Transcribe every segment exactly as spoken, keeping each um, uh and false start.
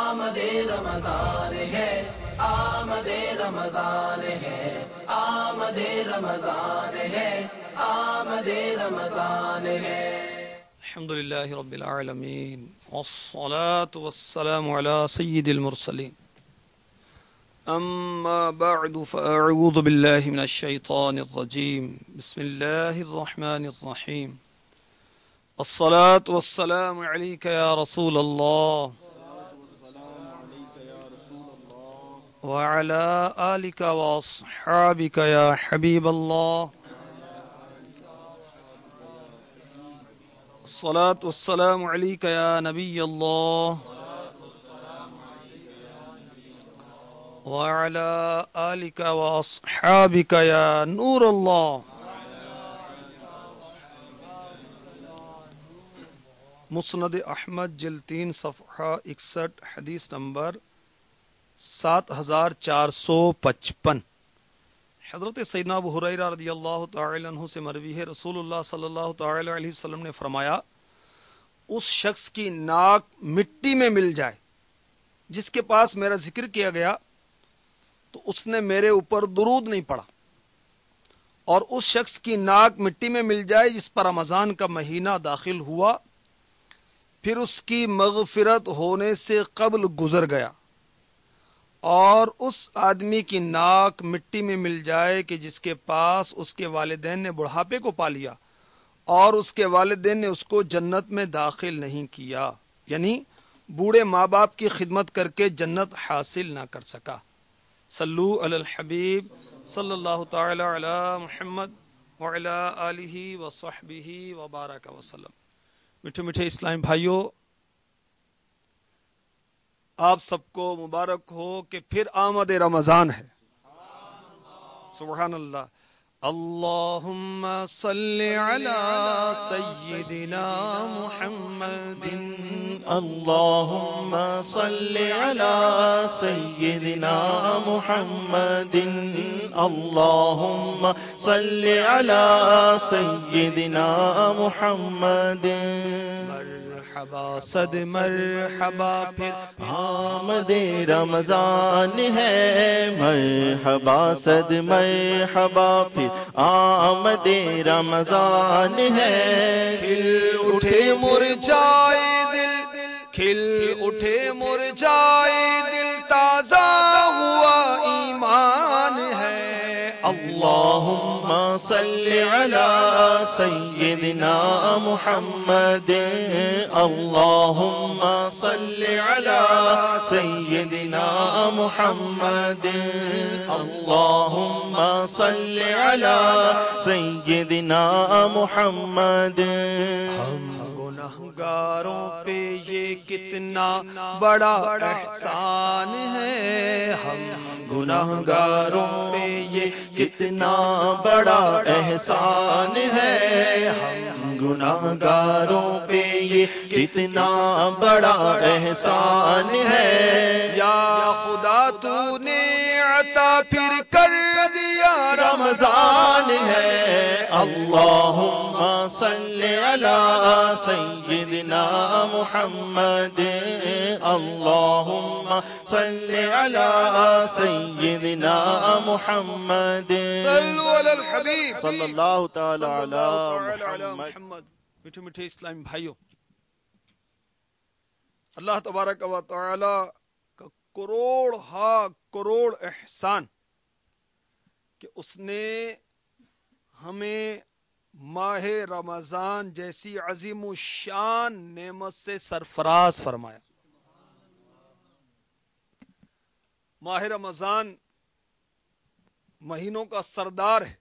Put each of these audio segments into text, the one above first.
آمد رمضان ہے، آمد رمضان ہے، آمد رمضان ہے، آمد رمضان ہے۔ الحمد لله رب العالمين والصلاة والسلام على سيد المرسلين أما بعد فأعوذ بالله من الشيطان الرجيم بسم الله الرحمن الرحيم الصلاة والسلام عليك يا رسول الله وعلى آلك وأصحابك يا حبيب الله الصلاة والسلام عليك يا نبي الله وعلى آلك وأصحابك يا نور الله۔ مسند احمد جلد تین صفحہ اکسٹھ حدیث نمبر سات ہزار چار سو پچپن۔ حضرت سیدنا ابو ہریرہ رضی اللہ تعالی عنہ سے مروی ہے، رسول اللہ صلی اللہ تعالی علیہ وسلم نے فرمایا، اس شخص کی ناک مٹی میں مل جائے جس کے پاس میرا ذکر کیا گیا تو اس نے میرے اوپر درود نہیں پڑھا، اور اس شخص کی ناک مٹی میں مل جائے جس پر رمضان کا مہینہ داخل ہوا پھر اس کی مغفرت ہونے سے قبل گزر گیا، اور اس آدمی کی ناک مٹی میں مل جائے کہ جس کے پاس اس کے والدین نے بڑھاپے کو پا لیا اور اس کے والدین نے اس کو جنت میں داخل نہیں کیا، یعنی بوڑھے ماں باپ کی خدمت کر کے جنت حاصل نہ کر سکا۔ صلو علی الحبیب صلی اللہ تعالی علی محمد وعلی آلہ وصحبہ وبارک وسلم۔ میٹھے میٹھے اسلامی بھائیوں، آپ سب کو مبارک ہو کہ پھر آمد رمضان ہے۔ سبحان اللہ۔ اللہم صلی علی سیدنا محمد، اللہم صلی علی سیدنا محمد، اللہم صلی علی سیدنا محمد۔ مرحبا صد مرحبا پھر آمد رمضان ہے، مرحبا صد مرحبا پھر آمد رمضان ہے۔ کھل اٹھے مرجائے دل، کھل اٹھے مرجائے دل، تازہ ہوا ایمان ہے۔ اللہم صلی علی سیدنا محمد، اللہم صلی علی سیدنا محمد، اللہم صلی علی سیدنا محمد۔ ہم گنہگاروں پہ یہ کتنا بڑا احسان ہے، ہم گنہگاروں پہ یہ کتنا بڑا احسان ہے، ہم گنہگاروں پہ یہ کتنا بڑا احسان ہے۔ یا خدا تو نے عطا پھر کر دیا رمضان ہے، اللہم صلی علی سیدنا محمد، اللہم صلی علی سیدنا محمد۔ صلو علی الحبیب صلی اللہ تعالی صلی علی اللہ تعالی علی محمد۔ محمد۔ میٹھے میٹھے اسلامی بھائیوں، اللہ تبارک و تعالی کا کروڑ ہا کروڑ احسان کہ اس نے ہمیں ماہ رمضان جیسی عظیم الشان نعمت سے سرفراز فرمایا۔ ماہ رمضان مہینوں کا سردار ہے،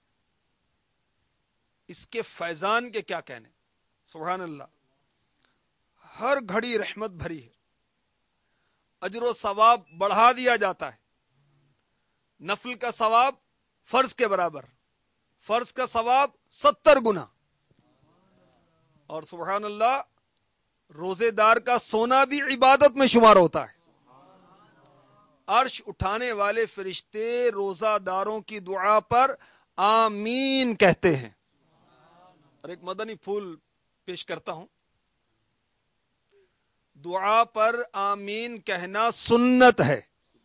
اس کے فیضان کے کیا کہنے، سبحان اللہ۔ ہر گھڑی رحمت بھری ہے، اجر و ثواب بڑھا دیا جاتا ہے، نفل کا ثواب فرض کے برابر، فرض کا ثواب ستر گنا، اور سبحان اللہ روزے دار کا سونا بھی عبادت میں شمار ہوتا ہے۔ عرش اٹھانے والے فرشتے روزہ داروں کی دعا پر آمین کہتے ہیں۔ اور ایک مدنی پھول پیش کرتا ہوں۔ دعا پر آمین کہنا سنت ہے.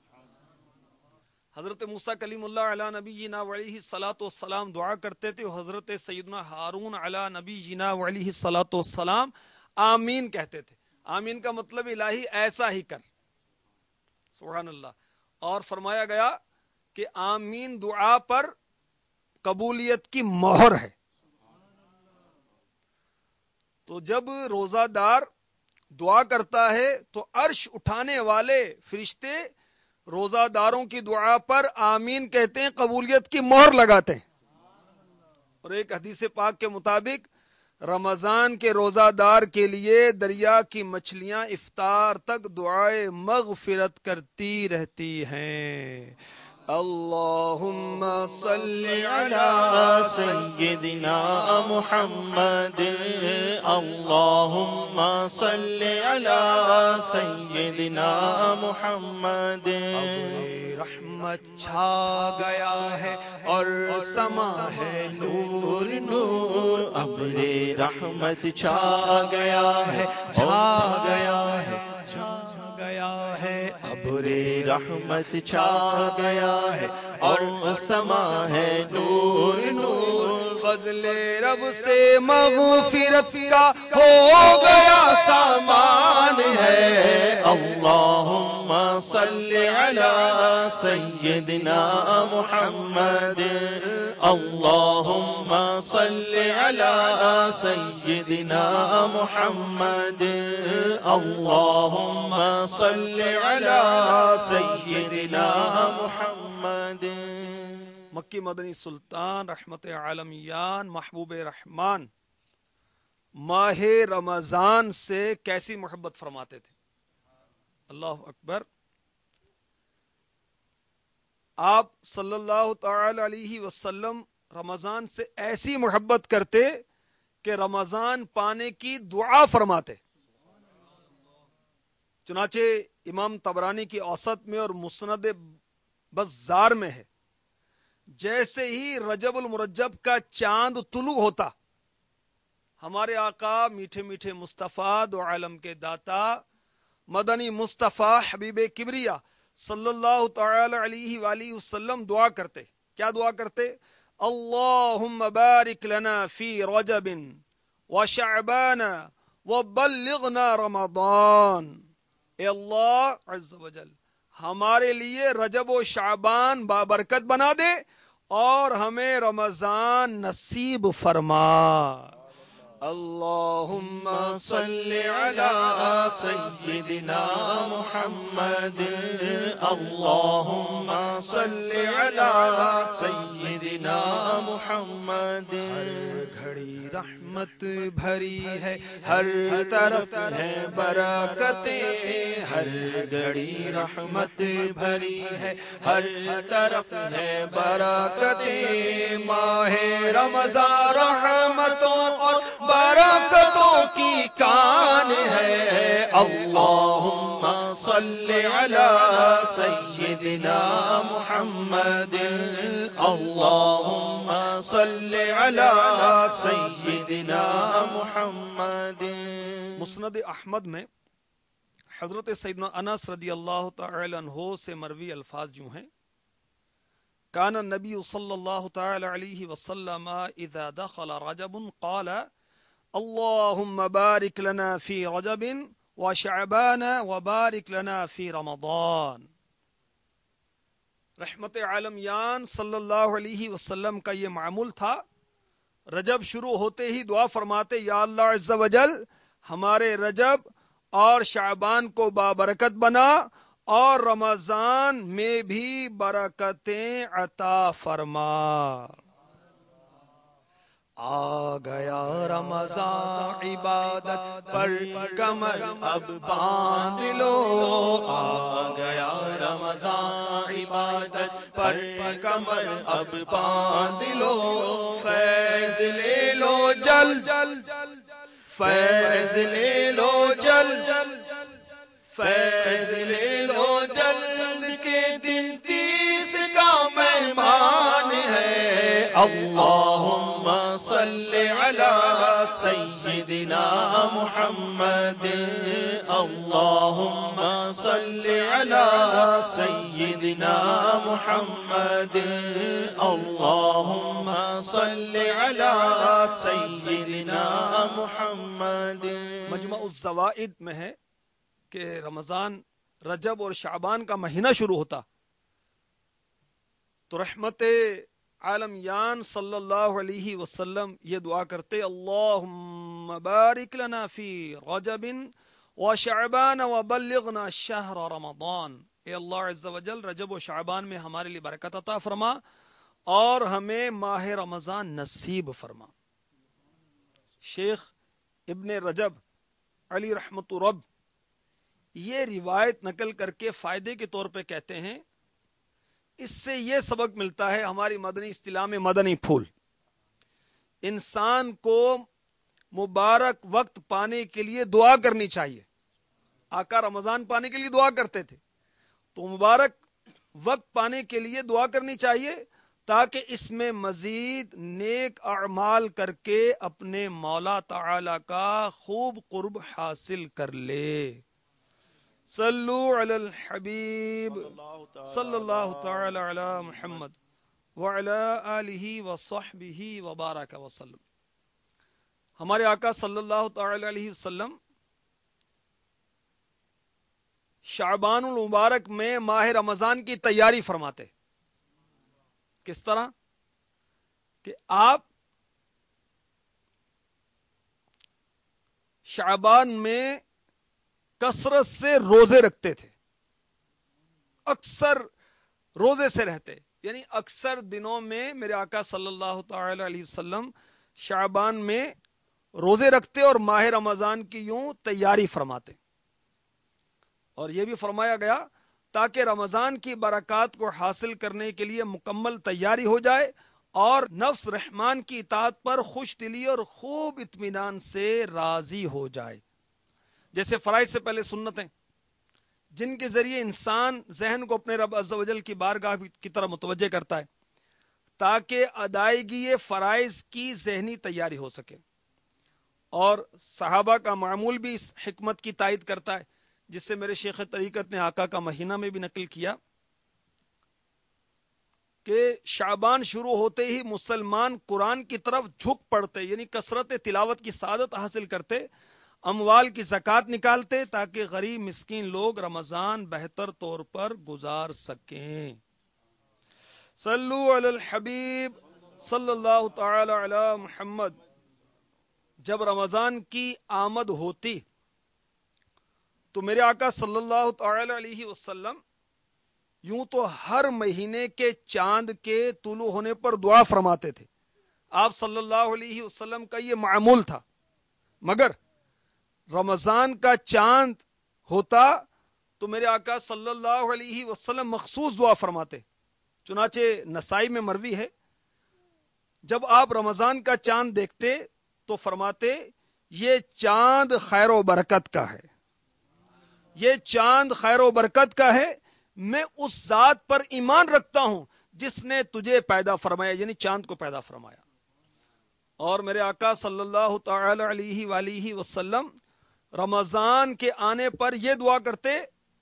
حضرت موسیٰ کلیم اللہ علی نبینا وعلیہ الصلوۃ والسلام دعا کرتے تھے. حضرت سیدنا ہارون علی نبینا وعلیہ الصلوۃ والسلام آمین کہتے تھے. آمین کا مطلب الہی ایسا ہی کر. سبحان اللہ. اور فرمایا گیا کہ آمین دعا پر قبولیت کی مہر ہے. تو جب روزہ دار دعا کرتا ہے تو عرش اٹھانے والے فرشتے روزہ داروں کی دعا پر آمین کہتے ہیں, قبولیت کی مہر لگاتے ہیں. اور ایک حدیث پاک کے مطابق رمضان کے روزہ دار کے لیے دریا کی مچھلیاں افطار تک دعائے مغفرت کرتی رہتی ہیں. اللہم صلی علی سیدنا محمد اللہم صلی علی سیدنا محمد. رحمت چھا گیا ہے اور سما ہے نور نور. ابر رحمت چھا گیا ہے چھا گیا ہے چھا گیا ہے ابر رحمت چھا گیا ہے اور سما ہے نور نور. فضل رب سے مغفرت کا ہو گیا سامان ہے. اللہم صلی علی سیدنا محمد اللہم صلی علی سیدنا محمد اللہم صلی علی سیدنا محمد. مکی مدنی سلطان رحمت عالمیان محبوب رحمان ماہ رمضان سے کیسی محبت فرماتے تھے. اللہ اکبر. آپ صلی اللہ تعالی علیہ وسلم رمضان سے ایسی محبت کرتے کہ رمضان پانے کی دعا فرماتے. چنانچہ امام طبرانی کی اوسط میں اور مسند بزار میں ہے, جیسے ہی رجب المرجب کا چاند طلوع ہوتا ہمارے آقا میٹھے میٹھے مصطفیٰ دو عالم کے داتا مدنی مصطفیٰ حبیب کبریا صلی اللہ تعالی علیہ وآلہ وسلم دعا کرتے. کیا دعا کرتے؟ اللہم بارک لنا فی رجب وشعبان وبلغنا رمضان. اے اللہ عز و جل ہمارے لیے رجب و شعبان بابرکت بنا دے اور ہمیں رمضان نصیب فرما. اللہم صلی علی سیدنا محمد اللہم صلی علی سیدنا محمد. ہر گھڑی رحمت بھری ہے ہر طرف ہے برکتیں. ہر گھڑی رحمت بھری ہے ہر طرف ہے برکتیں. ماہ رمضان رحمتوں اور برکتوں کی کان ہے. اللہم صلی علی سیدنا محمد اللہم صلی علی سیدنا محمد. مسند احمد میں حضرت سیدنا انس رضی اللہ تعالی عنہ سے مروی الفاظ جو ہیں, کان النبی صلی اللہ تعالی علیہ وسلم اذا دخل رجب قال اللہم بارک لنا فی رجب وشعبان وبارک لنا فی رمضان. رحمت عالمیان صلی اللہ علیہ وسلم کا یہ معمول تھا, رجب شروع ہوتے ہی دعا فرماتے, یا اللہ عز و جل ہمارے رجب اور شعبان کو بابرکت بنا اور رمضان میں بھی برکتیں عطا فرما. آ گیا رمضان عبادت پر کمر اب باندھ لو. آ گیا رمضان عبادت پر کمر اب باندھ لو. فیض لے لو جل جل فیض لے لو جل فیض لے لو جلد کے دن تیس کا مہمان ہے. اللہم صلی علی سیدنا محمد اللہ على سيدنا محمد اللهم صل على سيدنا محمد. مجمع الزوائد میں ہے کہ رمضان رجب اور شعبان کا مہینہ شروع ہوتا تو رحمت عالم یان صلی اللہ علیہ وسلم یہ دعا کرتے اللہم بارک لنا فی رجب و شعبان و بلغنا شہر رمضان. اے اللہ عز و جل رجب و شعبان میں ہمارے لیے برکت عطا فرما اور ہمیں ماہ رمضان نصیب فرما. شیخ ابن رجب علی رحمت رب یہ روایت نقل کر کے فائدے کے طور پہ کہتے ہیں اس سے یہ سبق ملتا ہے ہماری مدنی اصطلاح میں مدنی پھول. انسان کو مبارک وقت پانے کے لیے دعا کرنی چاہیے. آقا رمضان پانے کے لیے دعا کرتے تھے تو مبارک وقت پانے کے لیے دعا کرنی چاہیے تاکہ اس میں مزید نیک اعمال کر کے اپنے مولا تعالی کا خوب قرب حاصل کر لے. صلو علی الحبیب صلی اللہ تعالی علی محمد وعلی آلہ وصحبہ وبارک وسلم. ہمارے آقا صلی اللہ تعالی علیہ وسلم شعبان المبارک میں ماہ رمضان کی تیاری فرماتے. کس طرح کہ آپ شعبان میں کثرت سے روزے رکھتے تھے, اکثر روزے سے رہتے, یعنی اکثر دنوں میں میرے آقا صلی اللہ تعالی علیہ وسلم شعبان میں روزے رکھتے اور ماہ رمضان کی یوں تیاری فرماتے. اور یہ بھی فرمایا گیا تاکہ رمضان کی برکات کو حاصل کرنے کے لیے مکمل تیاری ہو جائے اور نفس رحمان کی اطاعت پر خوش دلی اور خوب اطمینان سے راضی ہو جائے. جیسے فرائض سے پہلے سنتیں جن کے ذریعے انسان ذہن کو اپنے رب عز و جل کی بارگاہ کی طرف متوجہ کرتا ہے تاکہ ادائیگی فرائض کی ذہنی تیاری ہو سکے. اور صحابہ کا معمول بھی اس حکمت کی تائید کرتا ہے جس سے میرے شیخ طریقت نے آقا کا مہینہ میں بھی نقل کیا کہ شعبان شروع ہوتے ہی مسلمان قرآن کی طرف جھک پڑتے, یعنی کثرت تلاوت کی سعادت حاصل کرتے, اموال کی زکوٰۃ نکالتے تاکہ غریب مسکین لوگ رمضان بہتر طور پر گزار سکیں. صلو علی الحبیب صلی اللہ تعالی علی محمد. جب رمضان کی آمد ہوتی تو میرے آقا صلی اللہ تعالی علیہ وسلم یوں تو ہر مہینے کے چاند کے طلوع ہونے پر دعا فرماتے تھے. آپ صلی اللہ علیہ وسلم کا یہ معمول تھا, مگر رمضان کا چاند ہوتا تو میرے آقا صلی اللہ علیہ وسلم مخصوص دعا فرماتے. چنانچہ نسائی میں مروی ہے جب آپ رمضان کا چاند دیکھتے تو فرماتے یہ چاند خیر و برکت کا ہے, یہ چاند خیر و برکت کا ہے, میں اس ذات پر ایمان رکھتا ہوں جس نے تجھے پیدا فرمایا, یعنی چاند کو پیدا فرمایا. اور میرے آقا صلی اللہ تعالی علیہ وآلہ وسلم رمضان کے آنے پر یہ دعا کرتے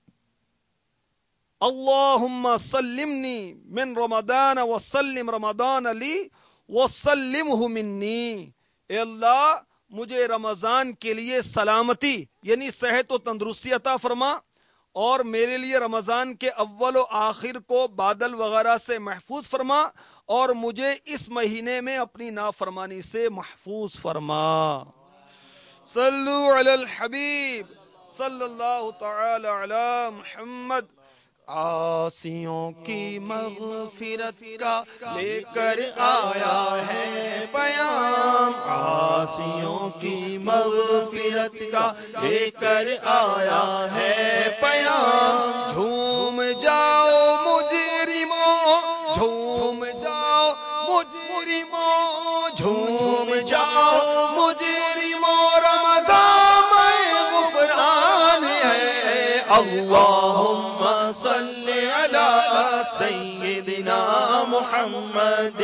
اللہم سلمنی من رمضان وسلم رمضان لی وسلمہ منی. اے اللہ مجھے رمضان کے لیے سلامتی یعنی صحت و تندرستی عطا فرما اور میرے لیے رمضان کے اول و آخر کو بادل وغیرہ سے محفوظ فرما اور مجھے اس مہینے میں اپنی نافرمانی سے محفوظ فرما. صلو علی الحبیب صلی اللہ تعالی علی محمد. عاصیوں کی مغفرت کا لے کر آیا ہے پیام, عاصیوں کی مغفرت کا لے کر آیا ہے پیام. جھوم جاؤ مجرموں, جھوم جاؤ مجرموں, جھوم جاؤ مجرموں, رمضان میں غفران ہے. اللہم صل على سيدنا محمد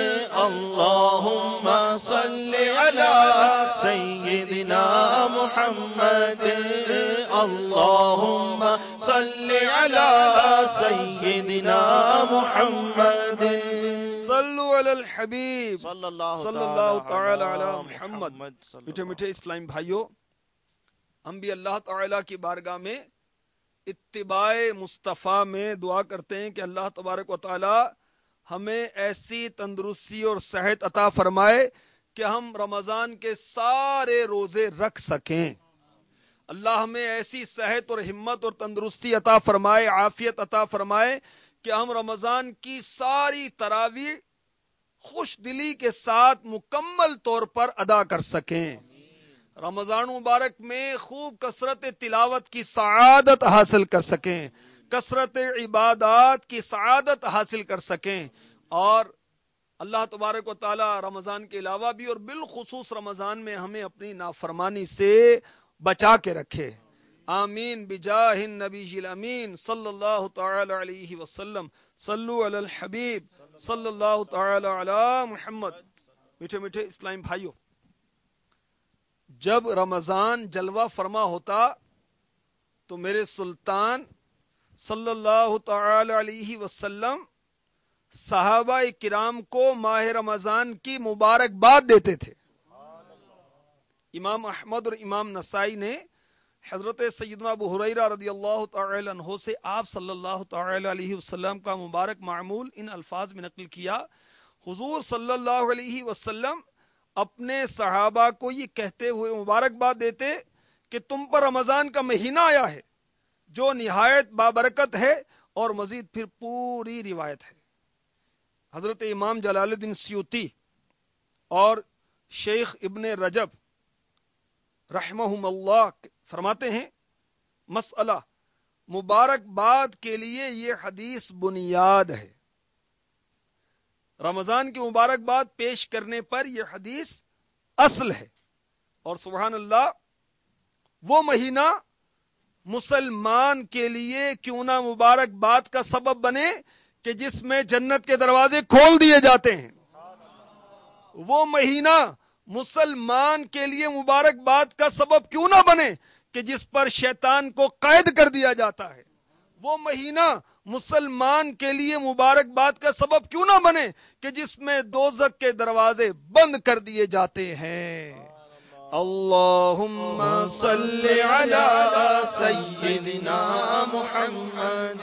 اللهم صل على سيدنا محمد اللهم صل على سيدنا محمد صلو علی الحبیب صلی اللہ صلی اللہ تعالی علی محمد. میٹھے میٹھے اسلام بھائیوں، ہم بھی اللہ تعالی کی بارگاہ میں اتباع مصطفیٰ میں دعا کرتے ہیں کہ اللہ تبارک و تعالی ہمیں ایسی تندرستی اور صحت عطا فرمائے کہ ہم رمضان کے سارے روزے رکھ سکیں. اللہ ہمیں ایسی صحت اور ہمت اور تندرستی عطا فرمائے، عافیت عطا فرمائے کہ ہم رمضان کی ساری تراویح خوش دلی کے ساتھ مکمل طور پر ادا کر سکیں. رمضان مبارک میں خوب کثرت تلاوت کی سعادت حاصل کر سکیں، کثرت عبادات کی سعادت حاصل کر سکیں، اور اللہ تبارک و تعالی رمضان کے علاوہ بھی اور بالخصوص رمضان میں ہمیں اپنی نافرمانی سے بچا کے رکھے. آمین بجاہ النبی الامین صلی اللہ تعالی علیہ وسلم. صلو علی الحبیب صلی اللہ تعالی علی محمد. میٹھے میٹھے اسلام بھائیوں، جب رمضان جلوہ فرما ہوتا تو میرے سلطان صلی اللہ تعالی علیہ وسلم صحابہ کرام کو ماہ رمضان کی مبارکباد دیتے تھے. امام احمد اور امام نسائی نے حضرت سیدنا ابو ہریرہ رضی اللہ تعالی عنہ سے آپ صلی اللہ تعالی علیہ وسلم کا مبارک معمول ان الفاظ میں نقل کیا. حضور صلی اللہ علیہ وسلم اپنے صحابہ کو یہ کہتے ہوئے مبارکباد دیتے کہ تم پر رمضان کا مہینہ آیا ہے جو نہایت بابرکت ہے، اور مزید پھر پوری روایت ہے. حضرت امام جلال الدین سیوطی اور شیخ ابن رجب رحمہم اللہ فرماتے ہیں، مسئلہ مبارکباد کے لیے یہ حدیث بنیاد ہے. رمضان کی مبارکباد پیش کرنے پر یہ حدیث اصل ہے. اور سبحان اللہ، وہ مہینہ مسلمان کے لیے کیوں نہ مبارکباد کا سبب بنے کہ جس میں جنت کے دروازے کھول دیے جاتے ہیں. وہ مہینہ مسلمان کے لیے مبارکباد کا سبب کیوں نہ بنے کہ جس پر شیطان کو قید کر دیا جاتا ہے. وہ مہینہ مسلمان کے لیے مبارکباد کا سبب کیوں نہ بنے کہ جس میں دوزخ کے دروازے بند کر دیے جاتے ہیں. اللہم صلی علی سیدنا محمد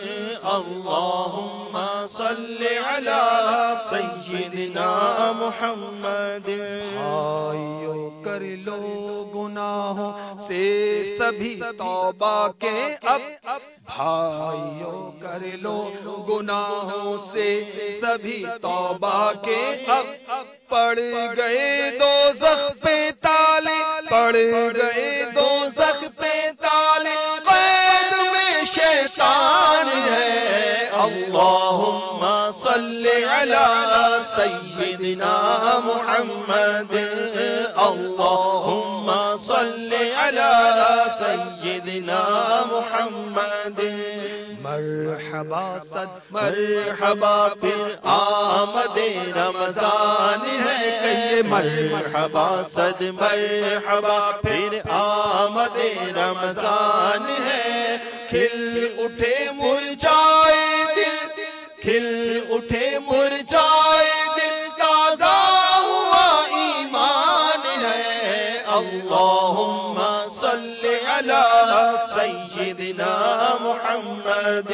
اللہم صلی علی سیدنا محمد. بھائیو کر لو گناہوں سے سبھی توبہ کے اب، بھائیو کر لو گناہوں سے سبھی توبہ کے اب. پڑ گئے دوزخ پہ تالے، پڑ گئے دوزخ پہ تالے، قید میں شیطان ہے. اللہم صلی علی سیدنا محمد اللہم صلی علی سیدنا محمد. مرحبا صد مرحبا پھر آمد رمضان ہے، کہیے مرحبا صد مرحبا پھر آمد رمضان ہے. کھل اٹھے مرجھائے دل، کھل اٹھے مرجھائے دل، تازہ ہوا ایمان ہے. اللہم صلی علی سیدنا محمد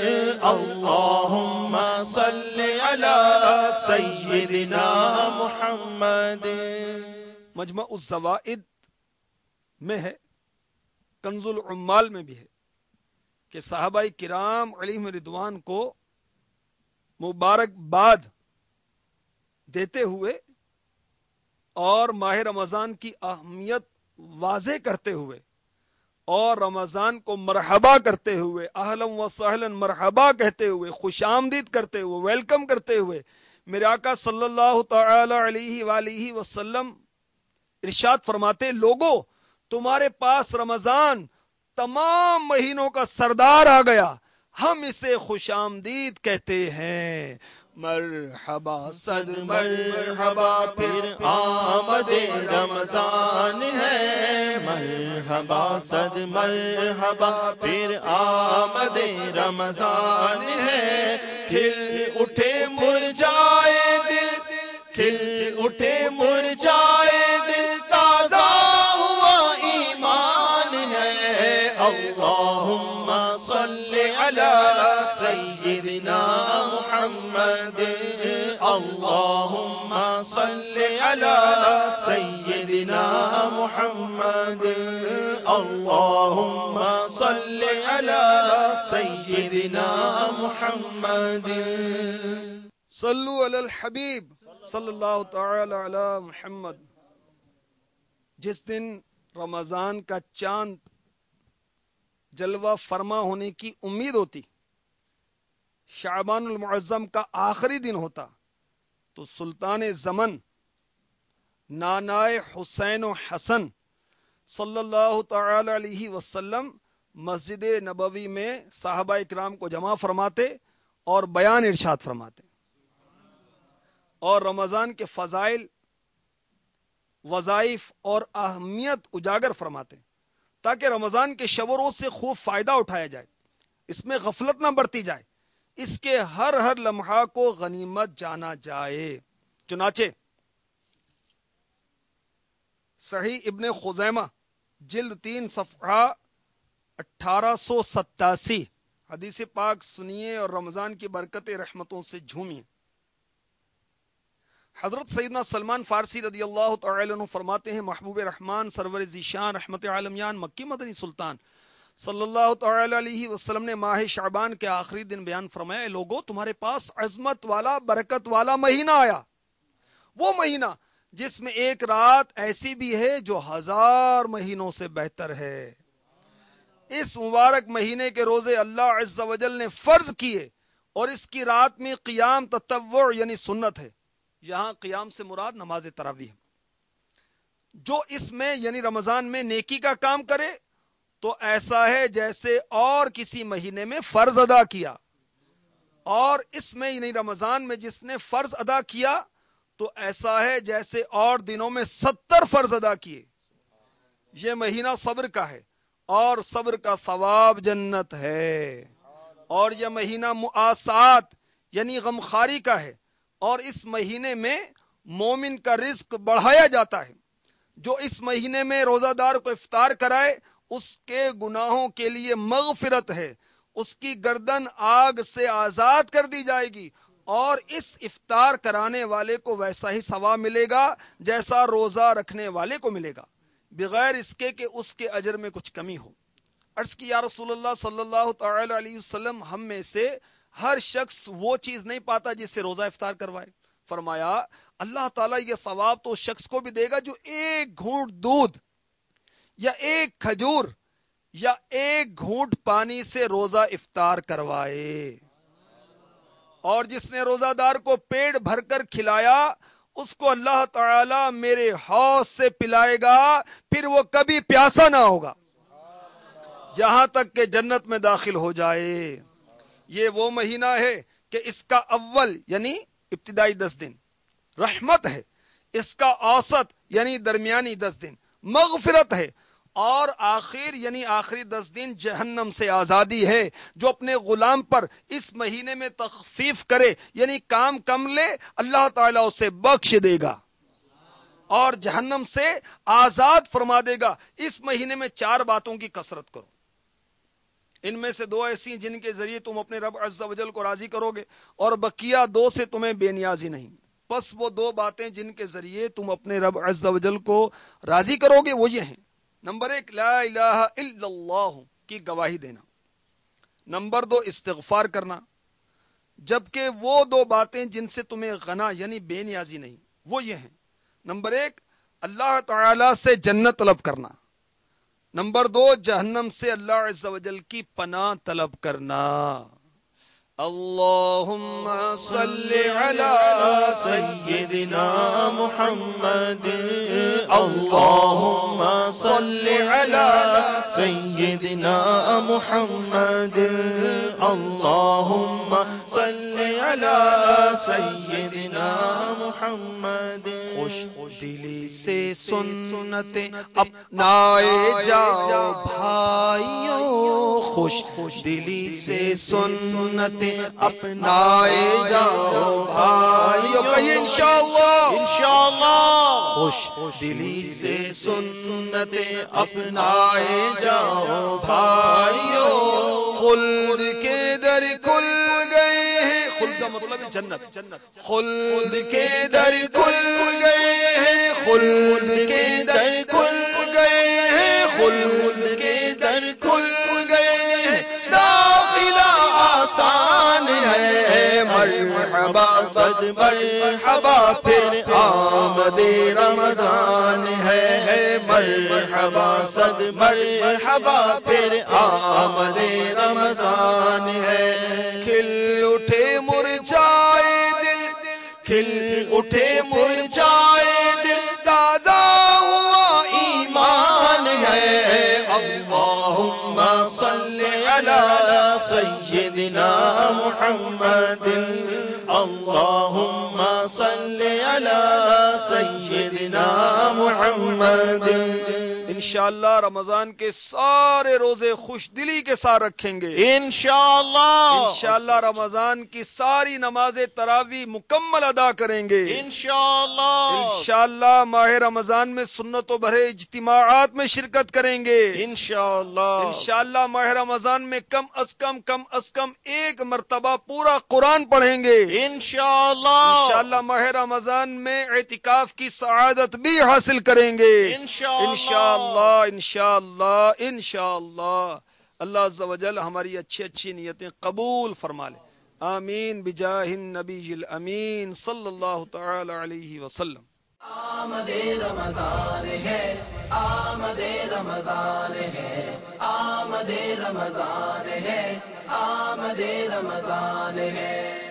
اللہم صلی علی سیدنا محمد. مجمع الزوائد میں ہے، کنز العمال میں بھی ہے کہ صحابہ کرام علیہم رضوان کو مبارکباد دیتے ہوئے اور ماہ رمضان کی اہمیت واضح کرتے ہوئے اور رمضان کو مرحبا کرتے ہوئے، اہلا و سہلا مرحبا کہتے ہوئے، خوش آمدید کرتے ہوئے، ویلکم کرتے ہوئے، میرے آقا صلی اللہ تعالی علیہ وآلہ وسلم ارشاد فرماتے، لوگو تمہارے پاس رمضان تمام مہینوں کا سردار آ گیا، ہم اسے خوش آمدید کہتے ہیں. مرحبا صد مرحبا پھر آمد رمضان ہے. مرحبا صد مرحبا پھر آمد رمضان ہے. کھل اٹھے مرجائے دل, کھل اٹھے مرجائے دل, تازہ ہوا ایمان ہے. اللہم صلی علی سیدنا محمد, اللہم صلی علی سیدنا محمد, اللہم صلی علی سیدنا محمد. صلو علی الحبیب صلی اللہ تعالی علی محمد. جس دن رمضان کا چاند جلوہ فرما ہونے کی امید ہوتی, شعبان المعظم کا آخری دن ہوتا, تو سلطان زمن نانائے حسین و حسن صلی اللہ تعالی علیہ وسلم مسجد نبوی میں صحابہ اکرام کو جمع فرماتے اور بیان ارشاد فرماتے, اور رمضان کے فضائل, وظائف اور اہمیت اجاگر فرماتے, تاکہ رمضان کے شب و روز سے خوب فائدہ اٹھایا جائے, اس میں غفلت نہ برتی جائے, اس کے ہر ہر لمحہ کو غنیمت جانا جائے. چنانچہ صحیح ابن خزیمہ جلد تین صفحہ اٹھارہ سو ستاسی حدیث پاک سنیے اور رمضان کی برکت رحمتوں سے جھومیے. حضرت سیدنا سلمان فارسی رضی اللہ تعالی عنہ فرماتے ہیں, محبوب رحمان سرور ذیشان رحمت عالمیان مکی مدنی سلطان صلی اللہ تعالی علیہ وسلم نے ماہ شعبان کے آخری دن بیان فرمایا, اے لوگو تمہارے پاس عظمت والا برکت والا مہینہ آیا, وہ مہینہ جس میں ایک رات ایسی بھی ہے جو ہزار مہینوں سے بہتر ہے. اس مبارک مہینے کے روزے اللہ عز و جل نے فرض کیے, اور اس کی رات میں قیام تطوع یعنی سنت ہے. یہاں قیام سے مراد نماز تراویح ہے. جو اس میں یعنی رمضان میں نیکی کا کام کرے تو ایسا ہے جیسے اور کسی مہینے میں فرض ادا کیا, اور اس میں یعنی رمضان میں جس نے فرض ادا کیا تو ایسا ہے جیسے اور دنوں میں ستر فرض ادا کیے. یہ مہینہ صبر کا ہے, اور صبر کا ثواب جنت ہے. اور یہ مہینہ مؤاسات یعنی غمخاری کا ہے, اور اس مہینے میں مومن کا رزق بڑھایا جاتا ہے. جو اس مہینے میں روزہ دار کو افطار کرائے اس کے گناہوں کے لیے مغفرت ہے, اس کی گردن آگ سے آزاد کر دی جائے گی, اور اس افطار کرانے والے کو ویسا ہی ثواب ملے گا جیسا روزہ رکھنے والے کو ملے گا, بغیر اس کے کہ اس کے اجر میں کچھ کمی ہو. عرض کی یا رسول اللہ صلی اللہ تعالی علیہ وسلم, ہم میں سے ہر شخص وہ چیز نہیں پاتا جس سے روزہ افطار کروائے. فرمایا اللہ تعالیٰ یہ ثواب تو اس شخص کو بھی دے گا جو ایک گھونٹ دودھ یا ایک کھجور یا ایک گھونٹ پانی سے روزہ افطار کروائے, اور جس نے روزہ دار کو پیٹ بھر کر کھلایا اس کو اللہ تعالیٰ میرے حوض سے پلائے گا, پھر وہ کبھی پیاسا نہ ہوگا یہاں تک کہ جنت میں داخل ہو جائے. یہ وہ مہینہ ہے کہ اس کا اول یعنی ابتدائی دس دن رحمت ہے, اس کا اوسط یعنی درمیانی دس دن مغفرت ہے, اور آخر یعنی آخری دس دن جہنم سے آزادی ہے. جو اپنے غلام پر اس مہینے میں تخفیف کرے یعنی کام کم لے, اللہ تعالیٰ اسے بخش دے گا اور جہنم سے آزاد فرما دے گا. اس مہینے میں چار باتوں کی کثرت کرو, ان میں سے دو ایسی جن کے ذریعے تم اپنے رب عز و جل کو راضی کرو گے, اور بقیہ دو سے تمہیں بے نیازی نہیں. پس وہ دو باتیں جن کے ذریعے تم اپنے رب عز و جل کو راضی کرو گے وہ یہ ہیں. نمبر ایک لا الہ الا اللہ کی گواہی دینا, نمبر دو استغفار کرنا, جبکہ وہ دو باتیں جن سے تمہیں غنا یعنی بے نیازی نہیں وہ یہ ہیں. نمبر ایک اللہ تعالی سے جنت طلب کرنا, نمبر دو جہنم سے اللہ عز و جل کی پناہ طلب کرنا. اللهم صل على سيدنا محمد اللهم صل على سيدنا محمد اللهم صل على سيدنا محمد خوش دلی سے سنتیں اپنائے جاؤ بھائیوں خوش دلی سے سنتیں اپنائے جاؤ بھائیوں کہیے انشاءاللہ انشاءاللہ خوش دلی سے سنتیں اپنائے جاؤ بھائیوں خلد کے در کھل گئے ہیں خلد کا مطلب ہے جنت خلد کے در کھل گئے ہیں خلد کے در کھل گئے ہیں خلد کے در کھل گئے ہیں داخلہ آسان ہے مرحبا صد مرحبا پھر آمد رمضان ہے مرحبا صد مرحبا پھر آمد رمضان ہے کھل اٹھے مرجھائے دل کھل اٹھے مرجھائے دل تازہ ہوا ایمان ہے اللہم صل علی سیدنا محمد اللہم صل علی سیدنا محمد انشاءاللہ رمضان کے سارے روزے خوش دلی کے ساتھ رکھیں گے انشاءاللہ انشاءاللہ رمضان کی ساری نماز تراویح مکمل ادا کریں گے انشاءاللہ انشاءاللہ ماہ رمضان میں سنتوں بھرے اجتماعات میں شرکت کریں گے انشاءاللہ انشاءاللہ ماہ رمضان میں کم از کم کم از کم ایک مرتبہ پورا قرآن پڑھیں گے انشاءاللہ انشاءاللہ ماہ رمضان میں اعتکاف کی سعادت بھی حاصل کریں گے انشاءاللہ انشاءاللہ انشاءاللہ اللہ عز و جل ہماری اچھی اچھی نیتیں قبول فرما لے آمین بجاہ النبی الامین صلی اللہ تعالی علیہ وسلم آمد رمضان ہے آمد رمضان ہے آمد رمضان ہے آمد رمضان ہے